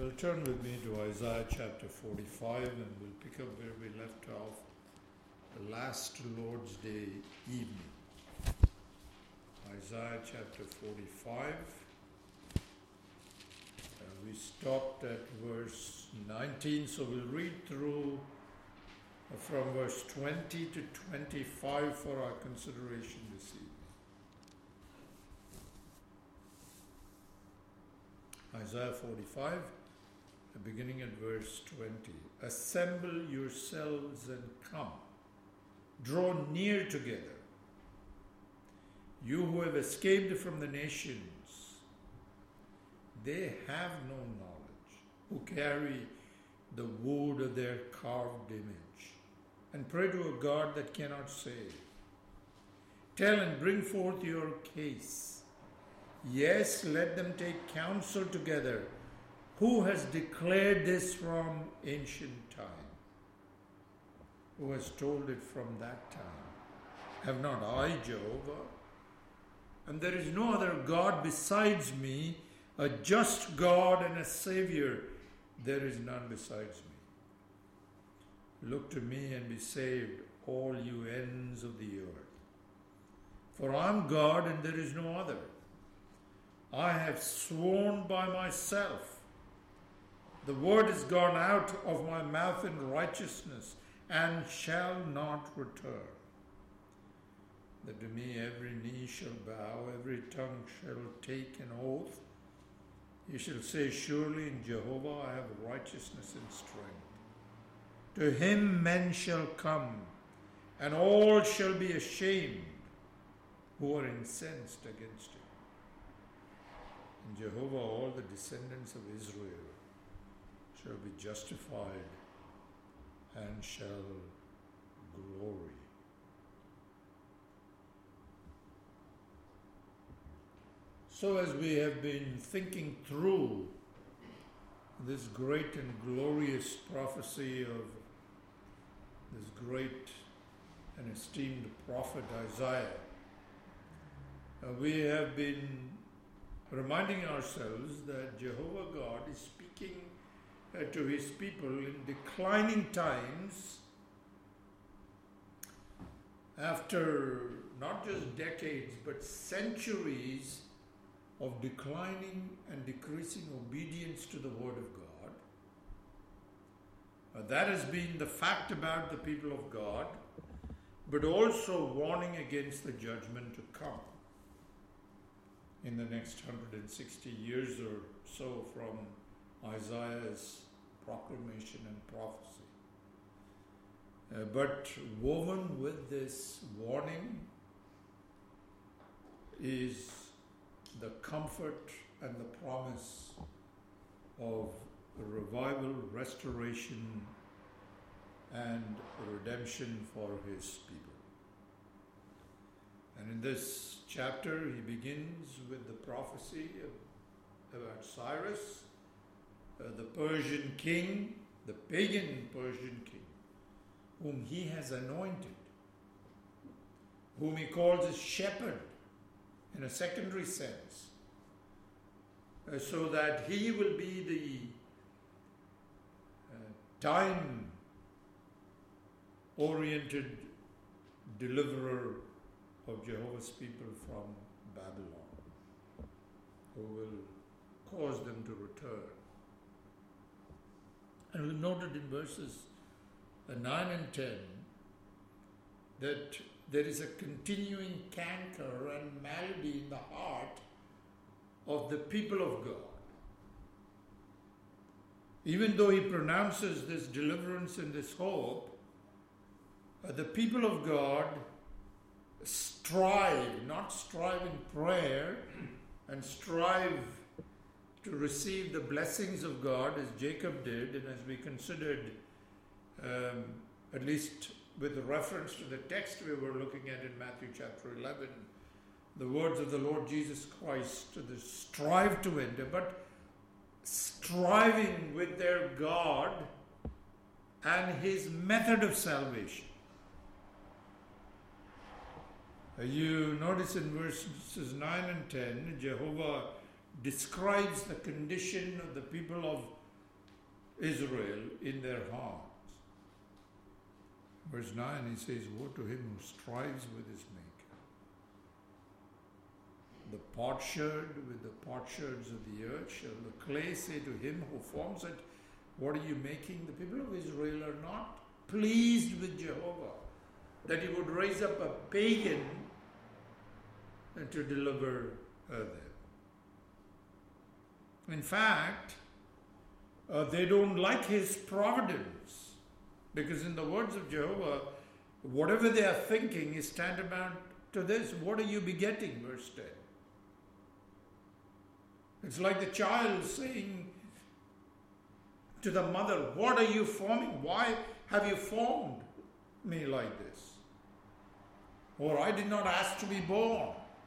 Well, turn with me to Isaiah chapter 45 and we'll pick up where we left off the last Lord's Day evening. Isaiah chapter 45. We stopped at verse 19, so we'll read through from verse 20 to 25 for our consideration this evening. Isaiah 45, beginning at verse 20. Assemble yourselves and come. Draw near together. You who have escaped from the nations, they have no knowledge, who carry the wood of their carved image, and pray to a God that cannot save. Tell and bring forth your case. Yes, let them take counsel together. Who has declared this from ancient time? Who has told it from that time? Have not I, Jehovah? And there is no other God besides me, a just God and a Savior. There is none besides me. Look to me and be saved, all you ends of the earth. For I am God and there is no other. I have sworn by myself. The word is gone out of my mouth in righteousness and shall not return. That to me every knee shall bow, every tongue shall take an oath. He shall say, surely in Jehovah I have righteousness and strength. To him men shall come, and all shall be ashamed who are incensed against him. In Jehovah all the descendants of Israel shall be justified and shall glory. So as we have been thinking through this great and glorious prophecy of this great and esteemed prophet Isaiah, we have been reminding ourselves that Jehovah God is speaking to his people in declining times after not just decades but centuries of declining and decreasing obedience to the Word of God. That has been the fact about the people of God, but also warning against the judgment to come in the next 160 years or so from Isaiah's proclamation and prophecy. But woven with this warning is the comfort and the promise of revival, restoration, and redemption for his people. And in this chapter, he begins with the prophecy about Cyrus, the Persian king, the pagan Persian king, whom he has anointed, whom he calls his shepherd in a secondary sense, so that he will be the time-oriented deliverer of Jehovah's people from Babylon, who will cause them to return. And we noted in verses 9 and 10 that there is a continuing canker and malady in the heart of the people of God. Even though he pronounces this deliverance and this hope, the people of God strive in prayer and strive to receive the blessings of God as Jacob did, and as we considered, at least with reference to the text we were looking at in Matthew chapter 11, the words of the Lord Jesus Christ, to strive to enter, but striving with their God and his method of salvation. You notice in verses 9 and 10, Jehovah describes the condition of the people of Israel in their hearts. Verse 9, he says, woe to him who strives with his maker. The potsherd with the potsherds of the earth shall the clay say to him who forms it, what are you making? The people of Israel are not pleased with Jehovah, that he would raise up a pagan to deliver them. In fact, they don't like his providence, because in the words of Jehovah, whatever they are thinking is tantamount to this. What are you begetting? Verse 10. It's like the child saying to the mother, what are you forming? Why have you formed me like this? Or I did not ask to be born.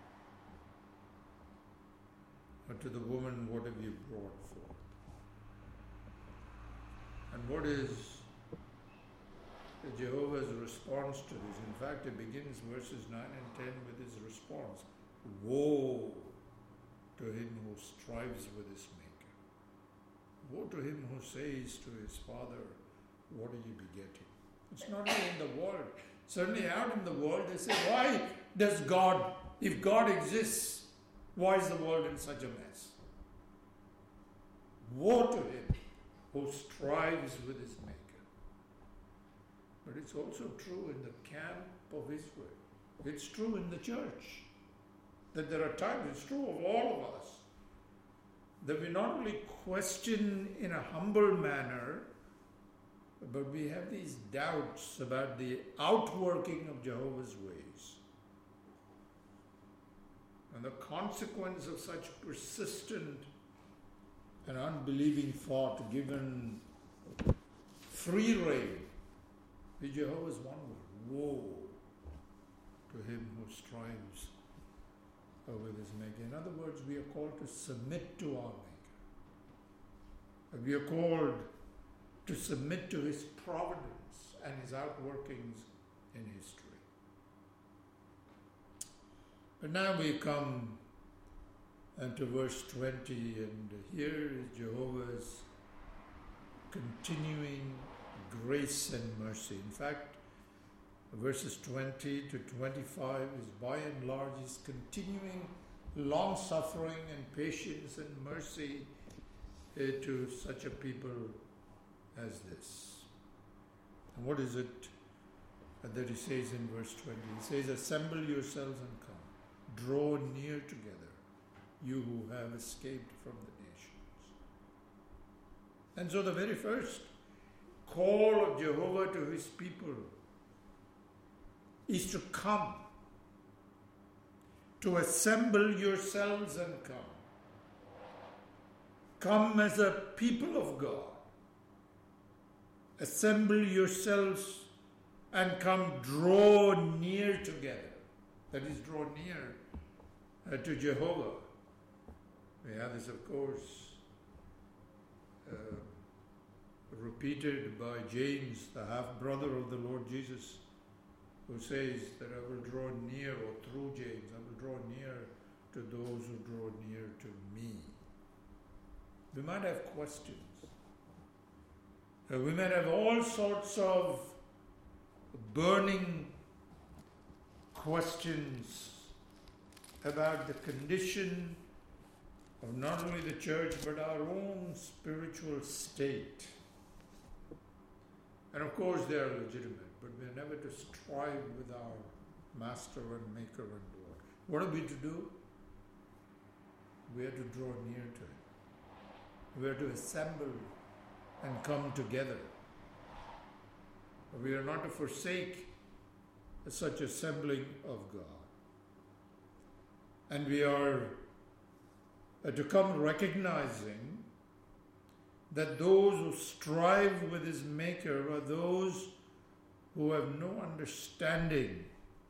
But to the woman, what have you brought forth? And what is Jehovah's response to this? In fact, it begins verses 9 and 10 with his response. Woe to him who strives with his maker. Woe to him who says to his father, what are you begetting? It's not only in the world. Certainly out in the world they say, why does God, if God exists, why is the world in such a mess? Woe to him who strives with his maker. But it's also true in the camp of Israel. It's true in the church. That there are times, it's true of all of us, that we not only question in a humble manner, but we have these doubts about the outworking of Jehovah's ways. And the consequence of such persistent and unbelieving thought given free rein to Jehovah's one word. Woe to him who strives with his maker. In other words, we are called to submit to our maker. We are called to submit to his providence and his outworkings in history. But now we come to verse 20, and here is Jehovah's continuing grace and mercy. In fact, verses 20 to 25 is by and large his continuing long-suffering and patience and mercy to such a people as this. And what is it that he says in verse 20? He says, assemble yourselves and come. Draw near together, you who have escaped from the nations. And so the very first call of Jehovah to his people is to come, to assemble yourselves and come. Come as a people of God. Assemble yourselves and come, draw near together. That is, draw near to Jehovah. We have this, of course, repeated by James, the half-brother of the Lord Jesus, who says that I will draw near, or through James, I will draw near to those who draw near to me. We might have questions. We might have all sorts of burning questions about the condition of not only the church but our own spiritual state. And of course they are legitimate, but we are never to strive with our Master and Maker and Lord. What are we to do? We are to draw near to Him. We are to assemble and come together. We are not to forsake such assembling of God. And we are to come recognizing that those who strive with his Maker are those who have no understanding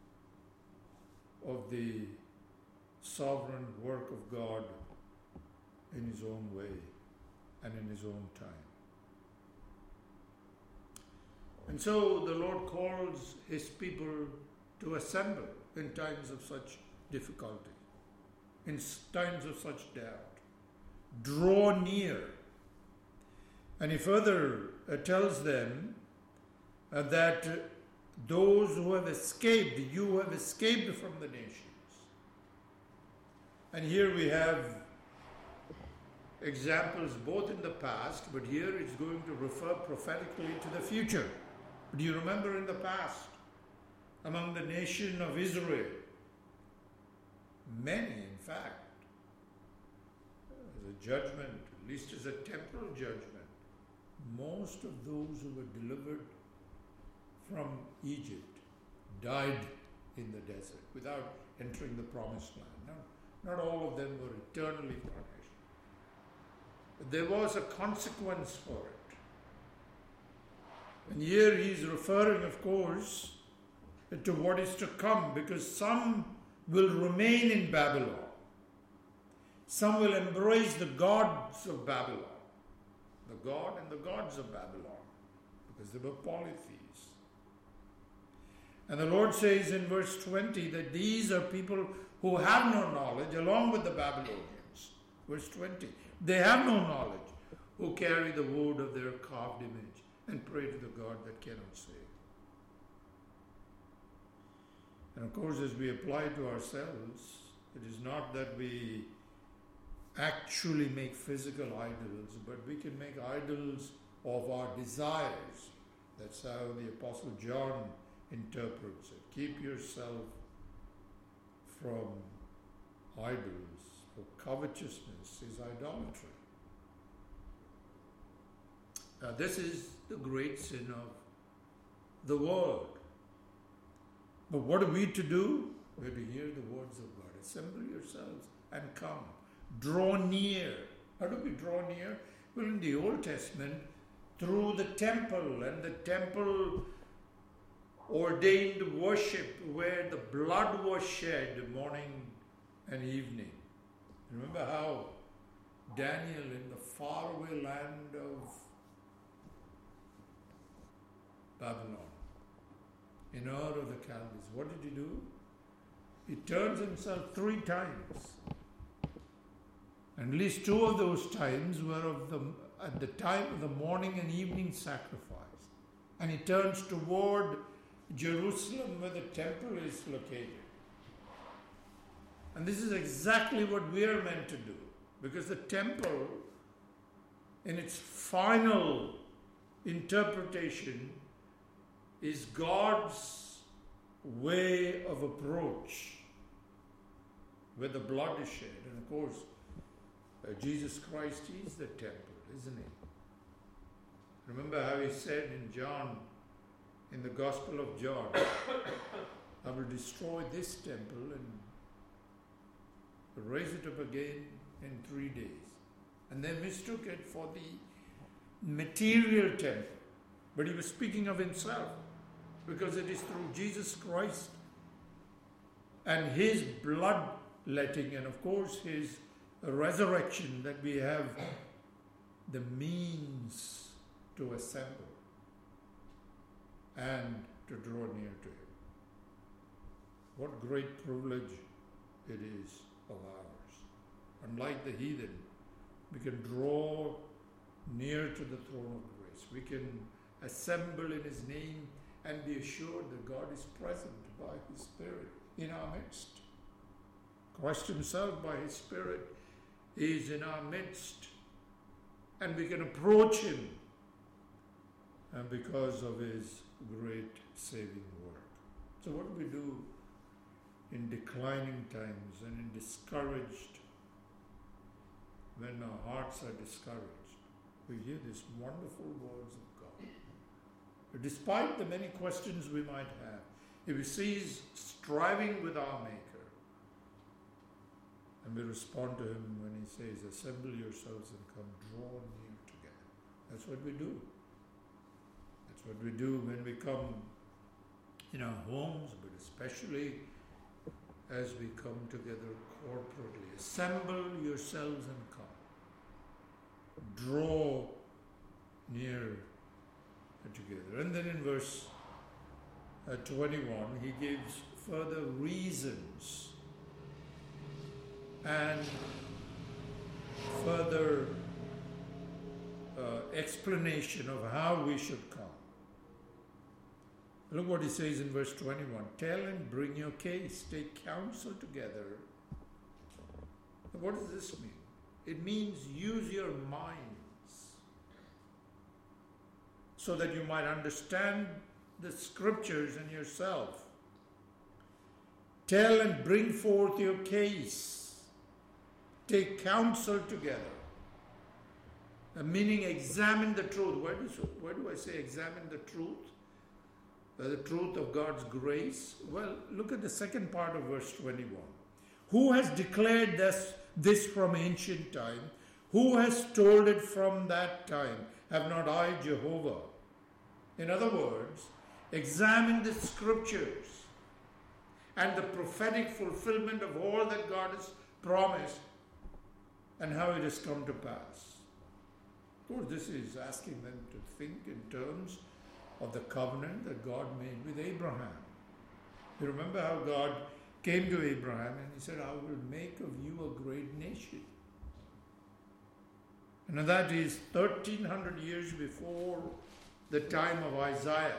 of the sovereign work of God in his own way and in his own time. And so the Lord calls his people to assemble in times of such difficulty, in times of such doubt. Draw near. And he further tells them that those who have escaped, you have escaped from the nations. And here we have examples both in the past, but here it's going to refer prophetically to the future. Do you remember in the past, among the nation of Israel, many, in fact, as a judgment, at least as a temporal judgment, most of those who were delivered from Egypt died in the desert without entering the promised land. Not all of them were eternally punished. But there was a consequence for it. And here he is referring, of course, to what is to come, because some will remain in Babylon. Some will embrace the gods of Babylon, the god and the gods of Babylon, because they were polytheists. And the Lord says in verse 20 that these are people who have no knowledge, along with the Babylonians. Verse 20, they have no knowledge, who carry the wood of their carved image and pray to the God that cannot save. And of course, as we apply to ourselves, it is not that we actually make physical idols, but we can make idols of our desires. That's how the Apostle John interprets it. Keep yourself from idols, for covetousness is idolatry. Now, this is the great sin of the world. But what are we to do? We're to hear the words of God. Assemble yourselves and come. Draw near. How do we draw near? Well, in the Old Testament, through the temple, and the temple ordained worship where the blood was shed morning and evening. Remember how Daniel in the faraway land of Babylon, in Ur of the Chaldees, what did he do? He turns himself 3 times. And at least 2 of those times were at the time of the morning and evening sacrifice. And he turns toward Jerusalem where the temple is located. And this is exactly what we are meant to do, because the temple, in its final interpretation, is God's way of approach where the blood is shed. And of course, Jesus Christ is the temple, isn't he? Remember how he said in John, in the Gospel of John, I will destroy this temple and raise it up again in 3 days. And they mistook it for the material temple. But he was speaking of himself, because it is through Jesus Christ and his bloodletting and of course his resurrection that we have the means to assemble and to draw near to him. What great privilege it is of ours. Unlike the heathen, we can draw near to the throne of grace. We can assemble in his name and be assured that God is present by his Spirit in our midst. Christ himself by his Spirit is in our midst, and we can approach him and because of his great saving work. So what do we do in declining times and in discouraged, when our hearts are discouraged? We hear these wonderful words of God. But despite the many questions we might have, if we cease striving with our Maker, and we respond to him when he says, assemble yourselves and come, draw near together. That's what we do. That's what we do when we come in our homes, but especially as we come together corporately. Assemble yourselves and come. Draw near together. And then in verse 21, he gives further reasons and further explanation of how we should come. Look what he says in verse 21. Tell and bring your case. Take counsel together. What does this mean? It means use your minds so that you might understand the scriptures and yourself. Tell and bring forth your case. Take counsel together. Meaning examine the truth. Why do I say examine the truth? The truth of God's grace. Well, look at the second part of verse 21. Who has declared this from ancient time? Who has told it from that time? Have not I, Jehovah? In other words, examine the scriptures and the prophetic fulfillment of all that God has promised and how it has come to pass. Of course, this is asking them to think in terms of the covenant that God made with Abraham. You remember how God came to Abraham and he said, I will make of you a great nation. And that is 1300 years before the time of Isaiah.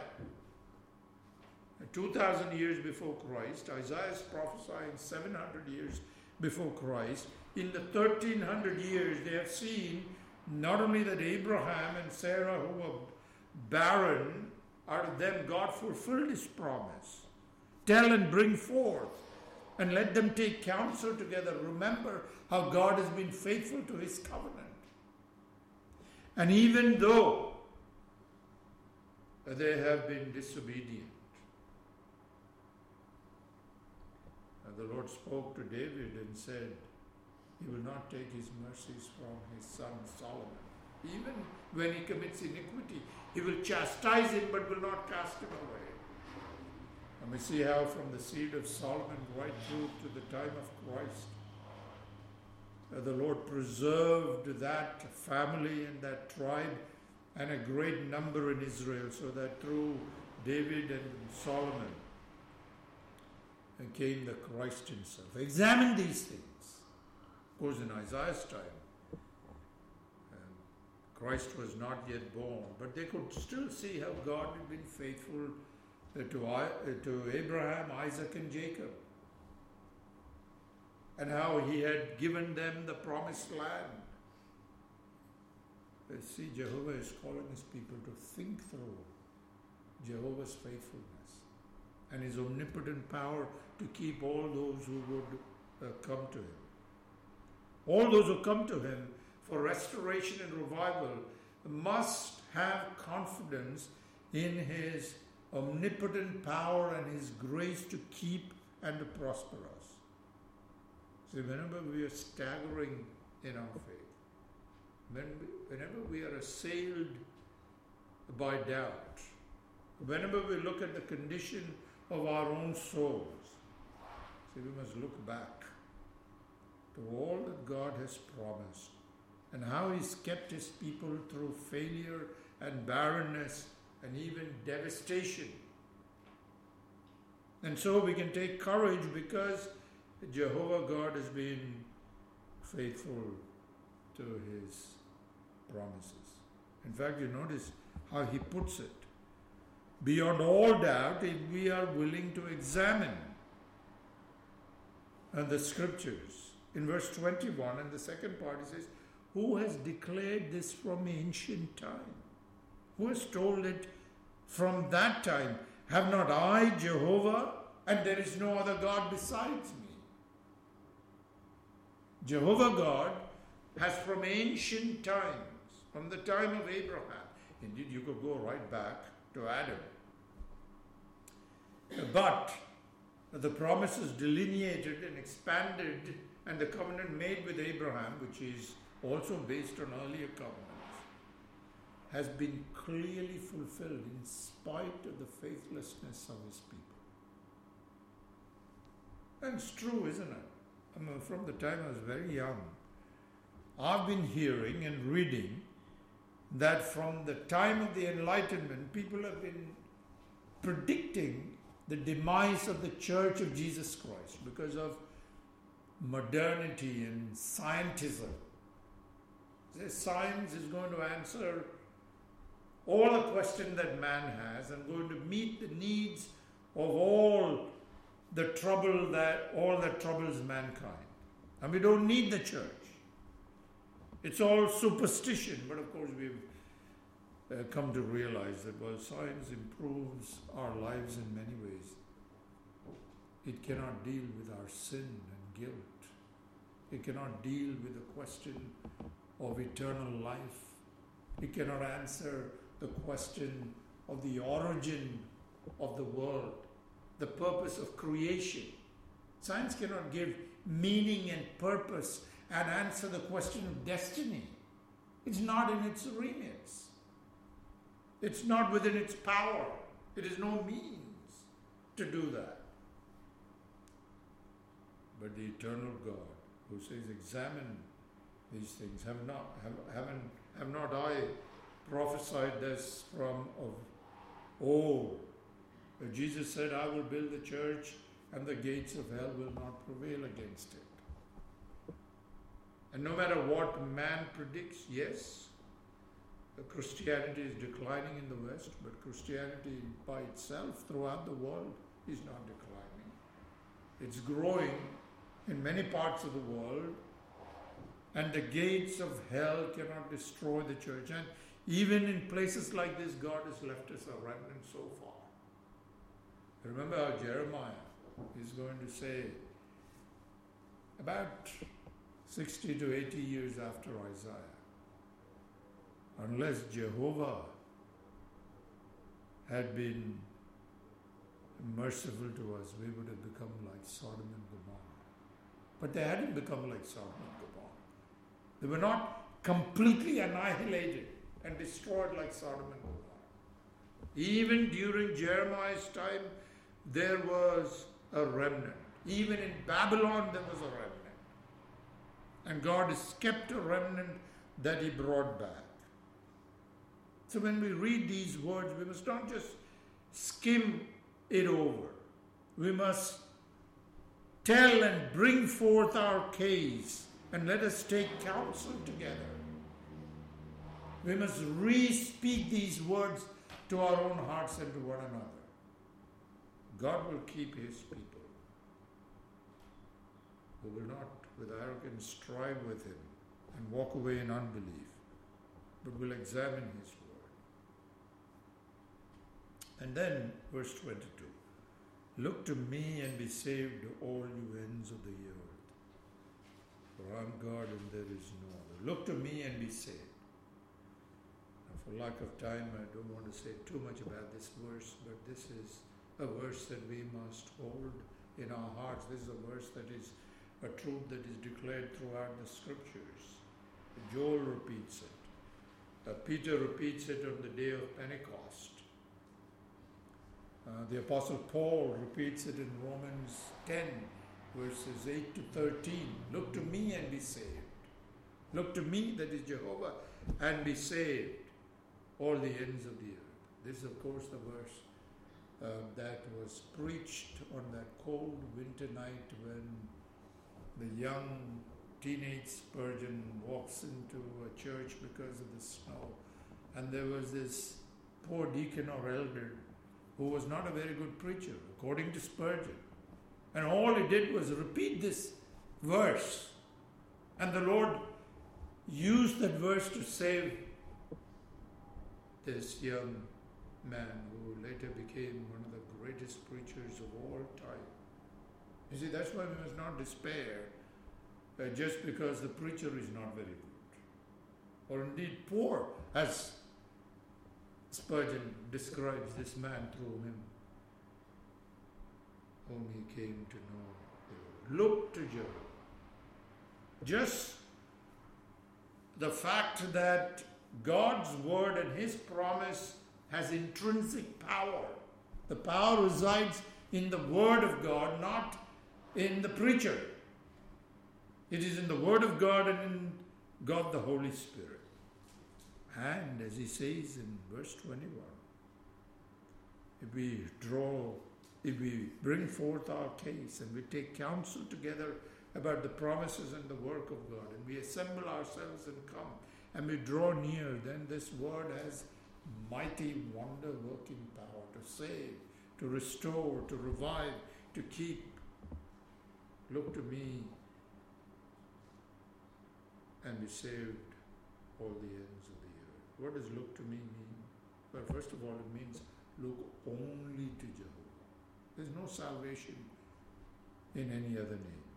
2000 years before Christ. Isaiah is prophesying 700 years before Christ. In the 1300 years, they have seen not only that Abraham and Sarah, who were barren, out of them God fulfilled his promise. Tell and bring forth, and let them take counsel together. Remember how God has been faithful to his covenant. And even though they have been disobedient, the Lord spoke to David and said, he will not take his mercies from his son Solomon. Even when he commits iniquity, he will chastise him but will not cast him away. And we see how from the seed of Solomon right through to the time of Christ, the Lord preserved that family and that tribe and a great number in Israel, so that through David and Solomon came the Christ himself. Examine these things. Of course, in Isaiah's time, Christ was not yet born, but they could still see how God had been faithful to Abraham, Isaac, and Jacob, and how he had given them the promised land. See, Jehovah is calling his people to think through Jehovah's faithfulness and his omnipotent power to keep all those who would come to him. All those who come to him for restoration and revival must have confidence in his omnipotent power and his grace to keep and to prosper us. See, whenever we are staggering in our faith, whenever we are assailed by doubt, whenever we look at the condition of our own souls, see, we must look back to all that God has promised and how he's kept his people through failure and barrenness and even devastation. And so we can take courage because Jehovah God has been faithful to his promises. In fact, you notice how he puts it. Beyond all doubt, if we are willing to examine the scriptures. In verse 21, and the second part, he says, who has declared this from ancient time? Who has told it from that time? Have not I, Jehovah, and there is no other God besides me? Jehovah God has from ancient times, from the time of Abraham. Indeed, you could go right back to Adam. But the promises delineated and expanded and the covenant made with Abraham, which is also based on earlier covenants, has been clearly fulfilled in spite of the faithlessness of his people. And it's true, isn't it? I mean, from the time I was very young, I've been hearing and reading that from the time of the Enlightenment, people have been predicting the demise of the Church of Jesus Christ because of modernity and scientism. Science is going to answer all the questions that man has and going to meet the needs of all the troubles mankind. And we don't need the church. It's all superstition, but of course we've come to realize that while science improves our lives in many ways, it cannot deal with our sin and guilt. It cannot deal with the question of eternal life. It cannot answer the question of the origin of the world, the purpose of creation. Science cannot give meaning and purpose and answer the question of destiny. It's not in its remits. It's not within its power. It is no means to do that. But the eternal God, who says, examine these things, have not I prophesied this from of old? But Jesus said, I will build the church, and the gates of hell will not prevail against it. And no matter what man predicts, yes, Christianity is declining in the West, but Christianity by itself throughout the world is not declining. It's growing in many parts of the world, and the gates of hell cannot destroy the church. And even in places like this, God has left us a remnant so far. Remember how Jeremiah is going to say, about 60 to 80 years after Isaiah, unless Jehovah had been merciful to us, we would have become like Sodom and Gomorrah. But they hadn't become like Sodom and Gomorrah. They were not completely annihilated and destroyed like Sodom and Gomorrah. Even during Jeremiah's time, there was a remnant. Even in Babylon, there was a remnant. And God has kept a remnant that He brought back. So when we read these words, we must not just skim it over. We must tell and bring forth our case, and let us take counsel together. We must re-speak these words to our own hearts and to one another. God will keep His people who will not with arrogance strive with Him and walk away in unbelief, but will examine His word. And then verse 22. Look to me and be saved, all you ends of the earth. For I am God and there is no other. Look to me and be saved. Now, for lack of time, I don't want to say too much about this verse, but this is a verse that we must hold in our hearts. This is a verse that is a truth that is declared throughout the scriptures. Joel repeats it. Peter repeats it on the day of Pentecost. The Apostle Paul repeats it in Romans 10, verses 8 to 13. Look to me and be saved. Look to me, that is Jehovah, and be saved, all the ends of the earth. This is, of course, the verse that was preached on that cold winter night when the young teenage Spurgeon walks into a church because of the snow. And there was this poor deacon or elder who was not a very good preacher, according to Spurgeon. And all he did was repeat this verse. And the Lord used that verse to save this young man who later became one of the greatest preachers of all time. You see, that's why we must not despair just because the preacher is not very good. Or indeed poor, as Spurgeon describes this man through whom he came to know. Look to Jehovah. Just the fact that God's word and His promise has intrinsic power. The power resides in the word of God, not in the preacher. It is in the word of God and in God the Holy Spirit. And as He says in verse 21, if we bring forth our case and we take counsel together about the promises and the work of God, and we assemble ourselves and come and we draw near, then this word has mighty wonder-working power to save, to restore, to revive, to keep. Look to me and be saved, all the ends of the earth. What does look to me mean? Well, first of all, it means look only to Jehovah. There's no salvation in any other name.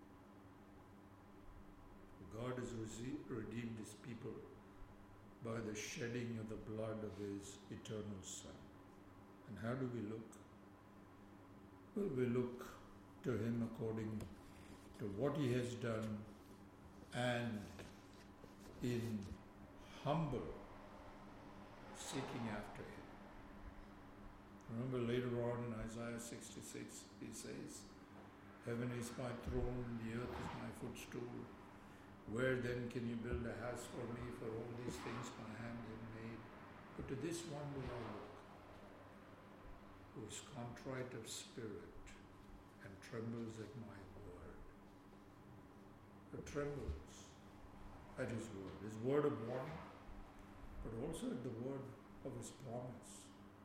God has redeemed His people by the shedding of the blood of His eternal Son. And how do we look? Well, we look to Him according to what He has done and in humble seeking after Him. Remember later on in Isaiah 66, He says, "Heaven is my throne, the earth is my footstool. Where then can you build a house for me? For all these things my hand have made. But to this one will I look, who is contrite of spirit and trembles at my word." Who trembles at His word of warning, but also at the word of His promise.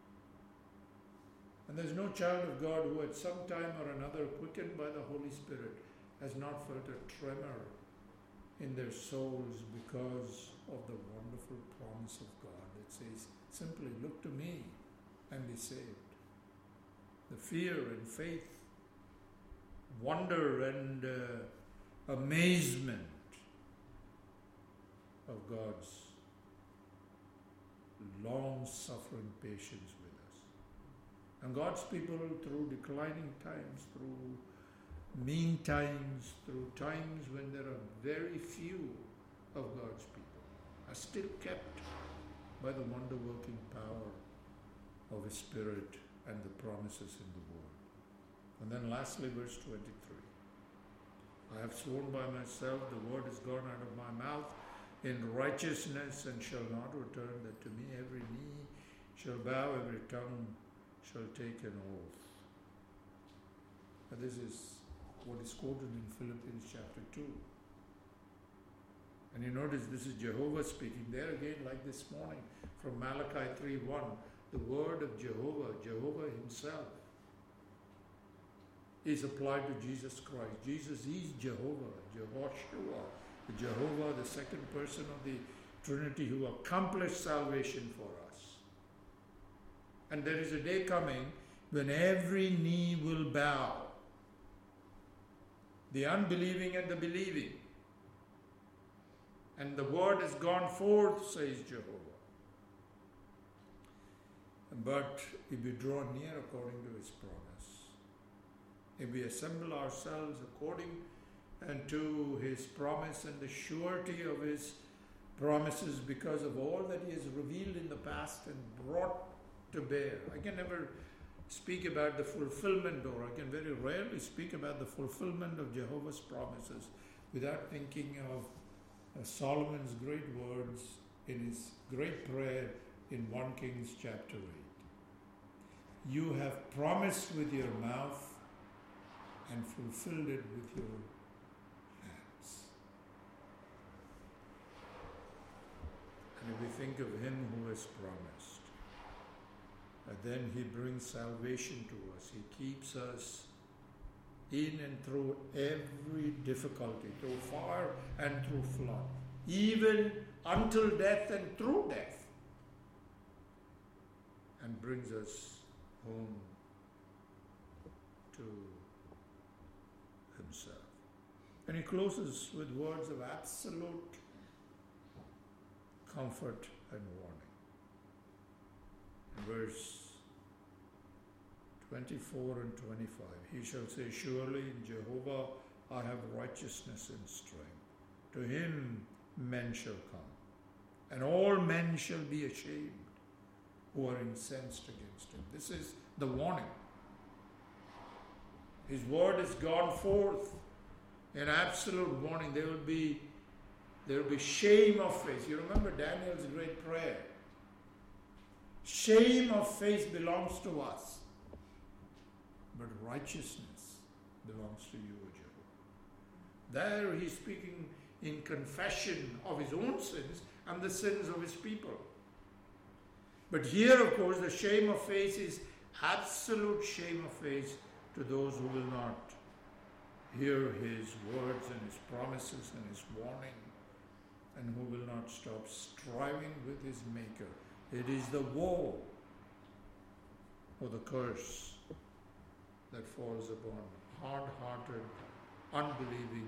And there's no child of God who at some time or another, quickened by the Holy Spirit, has not felt a tremor in their souls because of the wonderful promise of God that says, simply look to me and be saved. The fear and faith, wonder and amazement of God's long-suffering patience with us. And God's people, through declining times, through mean times, through times when there are very few of God's people, are still kept by the wonder-working power of His Spirit and the promises in the Word. And then lastly, verse 23. "I have sworn by myself, the word is gone out of my mouth in righteousness, and shall not return, that to me every knee shall bow, every tongue shall take an oath." And this is what is quoted in Philippians chapter 2. And you notice this is Jehovah speaking. There again, like this morning, from Malachi 3:1, the word of Jehovah, Jehovah Himself, is applied to Jesus Christ. Jesus is Jehovah, Jehoshua, Jehovah, the second person of the Trinity, who accomplished salvation for us. And there is a day coming when every knee will bow, the unbelieving and the believing. And the word has gone forth, says Jehovah. But if we draw near according to His promise, if we assemble ourselves according and to His promise and the surety of His promises because of all that He has revealed in the past and brought to bear. I can never speak about the fulfillment, or I can very rarely speak about the fulfillment of Jehovah's promises without thinking of Solomon's great words in his great prayer in 1 Kings chapter 8. "You have promised with your mouth and fulfilled it with your hands." And if we think of Him who has promised, then He brings salvation to us. He keeps us in and through every difficulty, through fire and through flood, even until death and through death, and brings us home to Himself. And He closes with words of absolute comfort and warning. Verse 24 and 25. "He shall say, surely in Jehovah I have righteousness and strength. To Him men shall come, and all men shall be ashamed who are incensed against Him." This is the warning. His word has gone forth in absolute warning. There will be shame of face. You remember Daniel's great prayer. Shame of face belongs to us, but righteousness belongs to you, O Jehovah. There He's speaking in confession of his own sins and the sins of his people. But here, of course, the shame of face is absolute shame of face to those who will not hear his words and his promises and his warning, and who will not stop striving with his Maker. It is the woe or the curse that falls upon hard-hearted, unbelieving,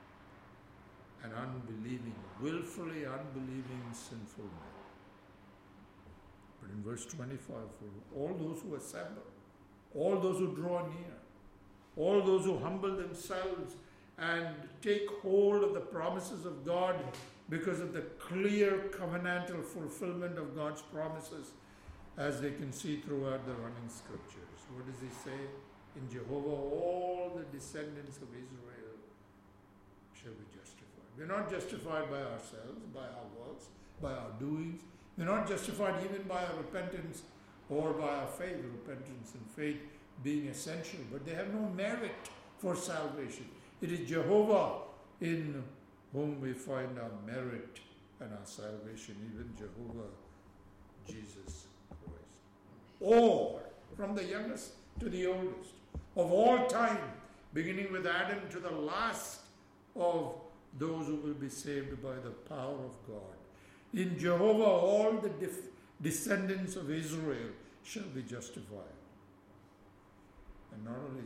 willfully unbelieving, sinful men. But in verse 25, for all those who assemble, all those who draw near, all those who humble themselves and take hold of the promises of God because of the clear covenantal fulfillment of God's promises, as they can see throughout the running scriptures. What does he say? In Jehovah, all the descendants of Israel shall be justified. We're not justified by ourselves, by our works, by our doings. We're not justified even by our repentance or by our faith, repentance and faith being essential, but they have no merit for salvation. It is Jehovah in whom we find our merit and our salvation, even Jehovah, Jesus Christ. Or, from the youngest to the oldest, of all time, beginning with Adam to the last of those who will be saved by the power of God. In Jehovah, all the descendants of Israel shall be justified. And not only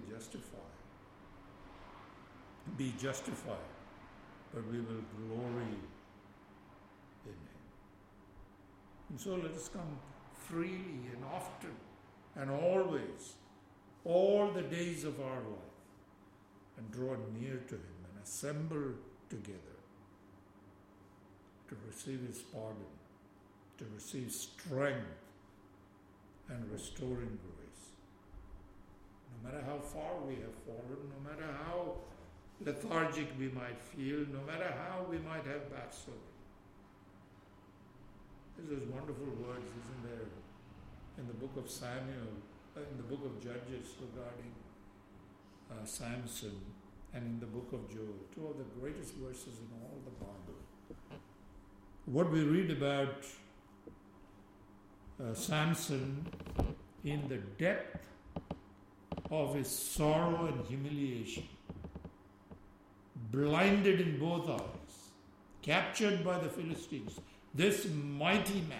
be justified, but we will glory in him. And so let us come freely and often and always, all the days of our life, and draw near to him and assemble together to receive his pardon, to receive strength and restoring grace. No matter how far we have fallen, no matter how lethargic we might feel, no matter how we might have backslidden. There's those wonderful words, isn't there, in the book of Samuel, in the book of Judges regarding Samson, and in the book of Joel, two of the greatest verses in all the Bible. What we read about Samson in the depth of his sorrow and humiliation, blinded in both eyes, captured by the Philistines, this mighty man,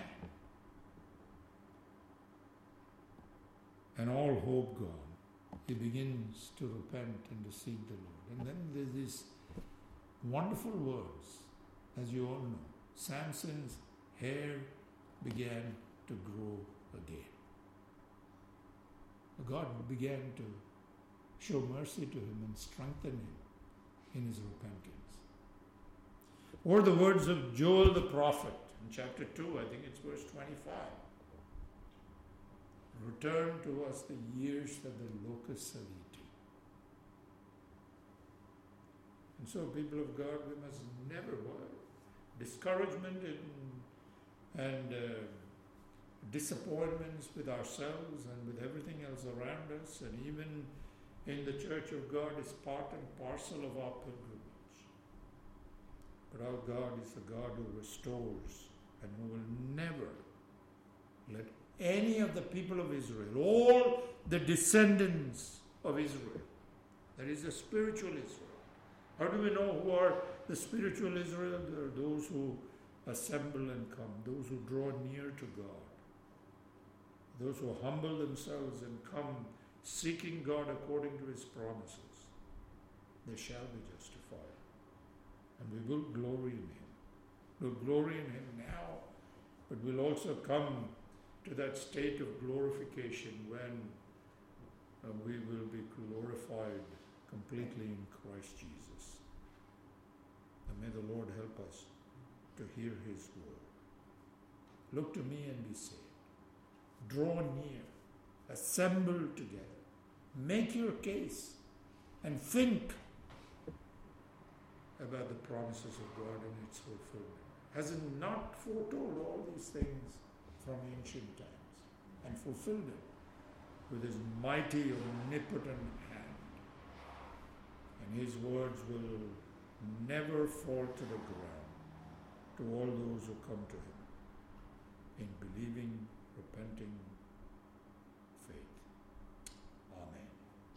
and all hope gone, he begins to repent and to seek the Lord. And then there's these wonderful words, as you all know. Samson's hair began to grow again. God began to show mercy to him and strengthen him in his repentance. Or the words of Joel the prophet in chapter 2, I think it's verse 25. Return to us the years that the locusts have eaten. And so, people of God, we must never worry. Discouragement and disappointments with ourselves and with everything else around us, and even in the church of God, is part and parcel of our pilgrimage. But our God is the God who restores and who will never let any of the people of Israel, all the descendants of Israel, that is the spiritual Israel. How do we know who are the spiritual Israel? There are those who assemble and come, those who draw near to God, those who humble themselves and come seeking God according to his promises. They shall be justified. And we will glory in him. We'll glory in him now, but we'll also come to that state of glorification when we will be glorified completely in Christ Jesus. And may the Lord help us to hear his word. Look to me and be saved. Draw near. Assemble together. Make your case and think about the promises of God and its fulfillment. Has it not foretold all these things from ancient times and fulfilled it with his mighty, omnipotent hand? And his words will never fall to the ground to all those who come to Him in believing, repenting faith. Amen.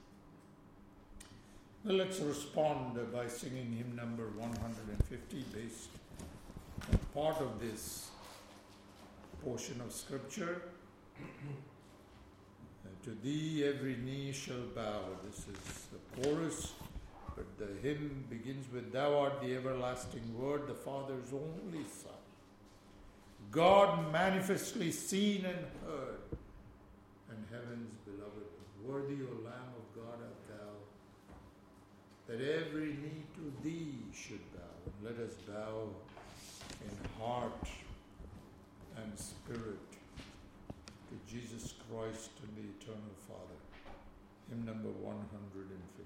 Well, let's respond by singing hymn number 150 based on part of this portion of Scripture. To Thee every knee shall bow. This is the chorus, but the hymn begins with Thou art the everlasting Word, the Father's only Son, God manifestly seen and heard, and heaven's beloved. Worthy, O Lamb of God, art Thou, that every knee to Thee should bow. And let us bow in heart and spirit to Jesus Christ and the Eternal Father. Hymn number 150.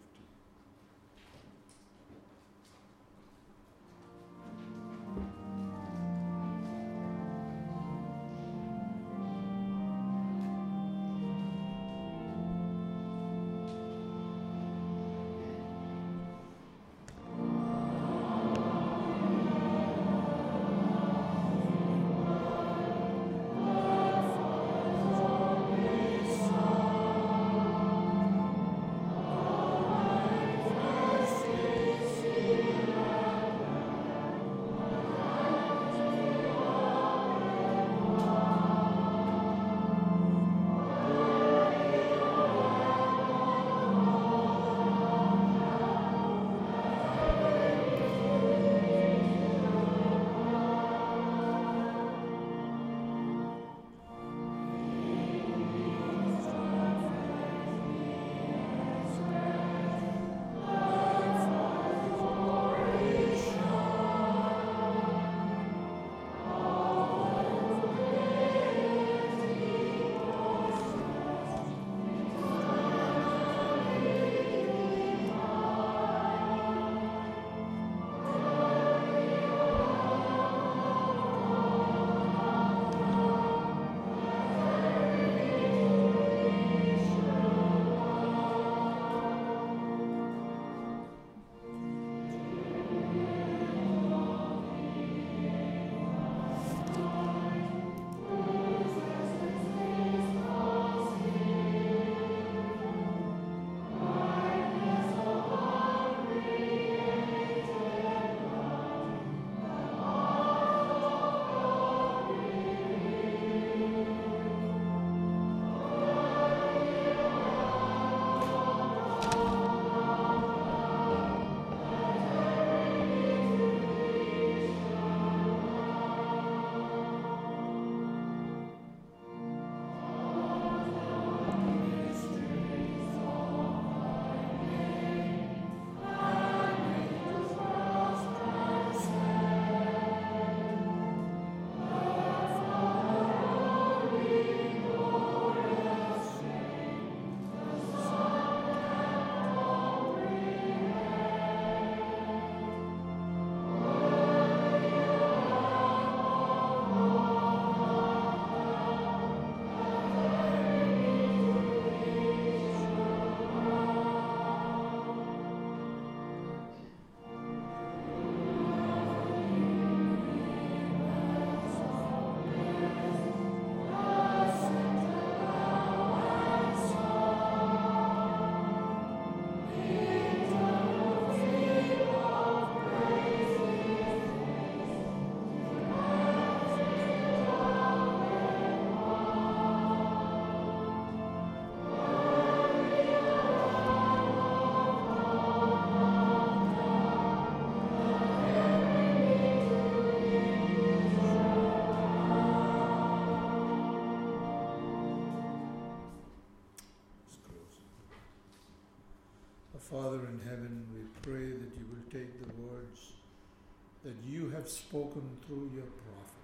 Father in heaven, we pray that you will take the words that you have spoken through your prophet,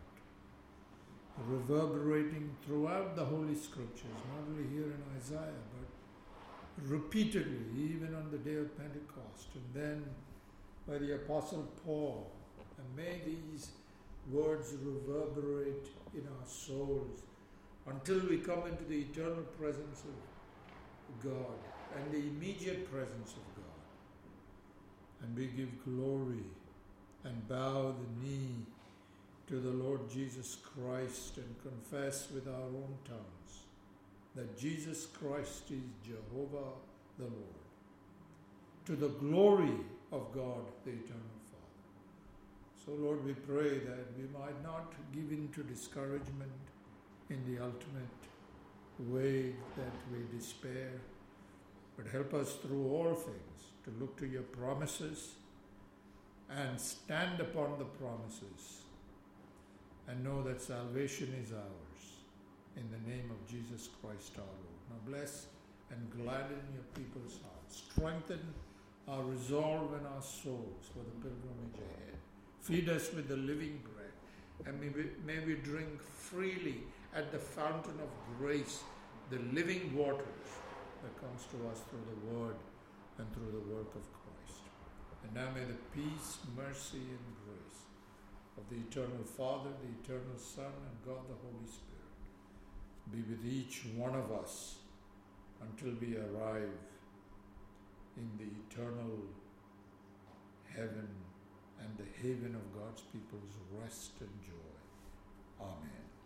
reverberating throughout the Holy Scriptures, not only here in Isaiah, but repeatedly, even on the day of Pentecost, and then by the Apostle Paul. And may these words reverberate in our souls until we come into the eternal presence of God and the immediate presence of God. and we give glory and bow the knee to the Lord Jesus Christ and confess with our own tongues that Jesus Christ is Jehovah the Lord, to the glory of God the Eternal Father. So Lord, we pray that we might not give in to discouragement in the ultimate way that we despair, but help us through all things to look to your promises and stand upon the promises and know that salvation is ours in the name of Jesus Christ our Lord. Now bless and gladden your people's hearts. Strengthen our resolve and our souls for the pilgrimage ahead. Feed us with the living bread, and may we drink freely at the fountain of grace, the living waters that comes to us through the word and through the work of Christ. And now may the peace, mercy, and grace of the eternal Father, the eternal Son, and God the Holy Spirit be with each one of us until we arrive in the eternal heaven and the haven of God's people's rest and joy. Amen.